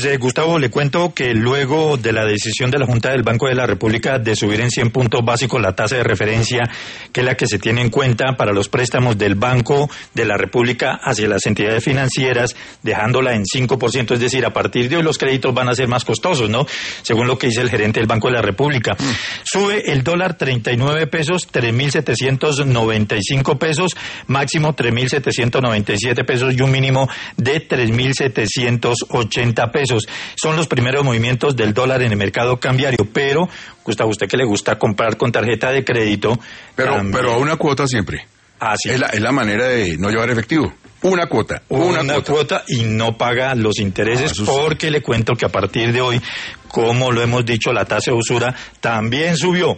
Gustavo, le cuento que luego de la decisión de la Junta del Banco de la República de subir en 100 puntos básicos la tasa de referencia, que es la que se tiene en cuenta para los préstamos del Banco de la República hacia las entidades financieras, dejándola en 5%, es decir, a partir de hoy los créditos van a ser más costosos, ¿no? Según lo que dice el gerente del Banco de la República. Sube el dólar 39 pesos, 3.795 pesos, máximo 3.797 pesos y un mínimo de 3.780 pesos. Son los primeros movimientos del dólar en el mercado cambiario, pero, Gustavo, usted que le gusta comprar con tarjeta de crédito... Pero a una cuota siempre. Sí. Es la manera de no llevar efectivo. Una cuota y no paga los intereses, porque le cuento que a partir de hoy, como lo hemos dicho, la tasa de usura también subió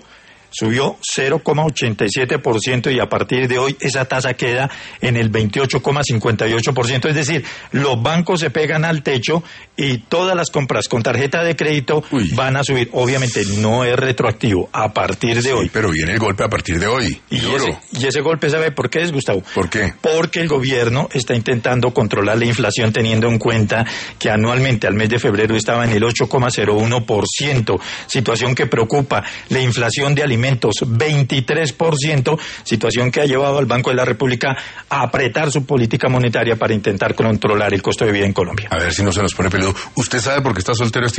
0,87% y a partir de hoy esa tasa queda en el 28,58%, es decir, los bancos se pegan al techo y todas las compras con tarjeta de crédito van a subir. Obviamente no es retroactivo, a partir de hoy. Pero viene el golpe a partir de hoy. Y ese golpe, ¿sabe por qué es, Gustavo? ¿Por qué? Porque el gobierno está intentando controlar la inflación teniendo en cuenta que anualmente al mes de febrero estaba en el 8,01%, situación que preocupa. La inflación de alimentos 23%, situación que ha llevado al Banco de la República a apretar su política monetaria para intentar controlar el costo de vida en Colombia. A ver si no se nos pone peludo. ¿Usted sabe por qué está soltero